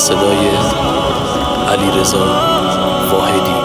صدای علیرضا واحدی.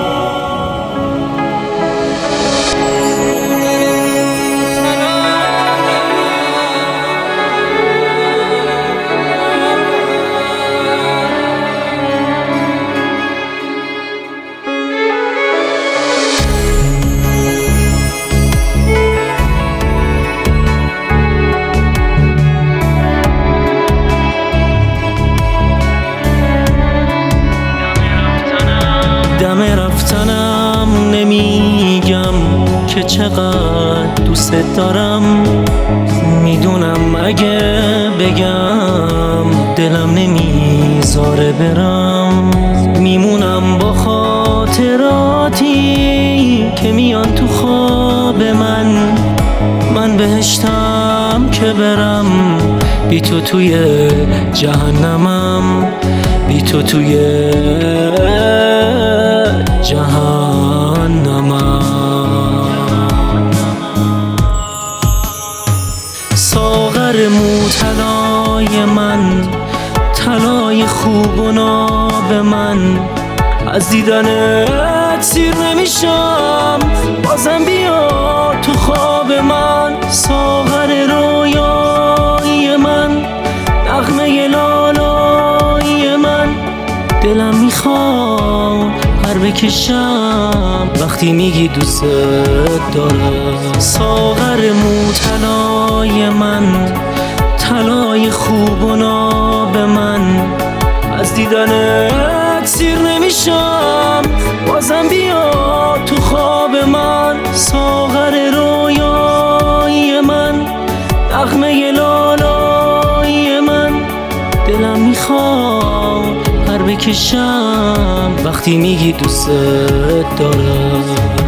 دم رفتنم نمیگم که چقدر دوست دارم، میدونم اگه بگم دلم نمیذاره برم. میمونم با خاطراتی که میان تو خواب من بهشتم که برم. بی تو توی جهنمم، بی تو توی جهنمم. ساغر مو طلای من، طلای خوب و ناب من، از دیدنت سیر نمیشم، بازم بیا تو خواب من. ساغر رویایی من، نغمه لالایی من، دلم میخواد پر بکشم وقتی میگی دوست دارم. ساغر مو طلای من، طلای خوب و ناب من، از دیدنت سیر نمیشم، بازم بیا تو خواب من. ساغر رویایی من، نغمه لالایی من، دلم میخواد پر بکشم وقتی میگی دوست دارم.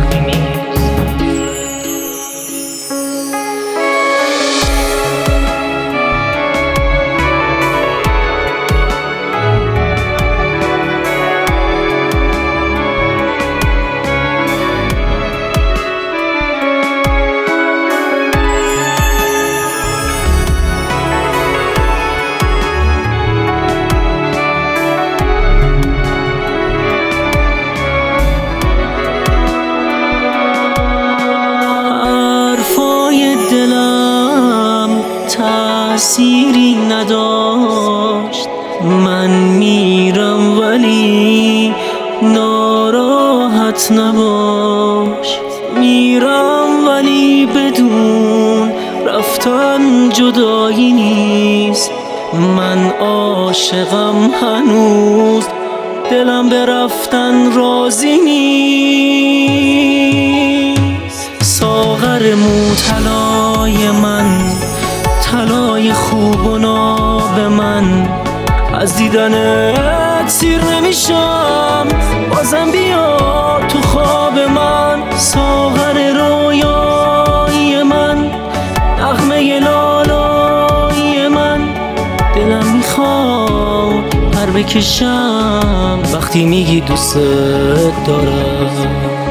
تأثیری نداشت، من میرم ولی ناراحت نباش. میرم ولی بدون رفتن جدایی نیست، من عاشقم هنوز، دلم به رفتن راضی نیست. ساغر مو طلای من، طلای خوب و ناب من، از دیدنت سیر نمیشم، بازم بیا تو خواب من. ساغر رویایی من، نغمه لالایی من، دلم میخواد پر بکشم وقتی میگی دوست دارم.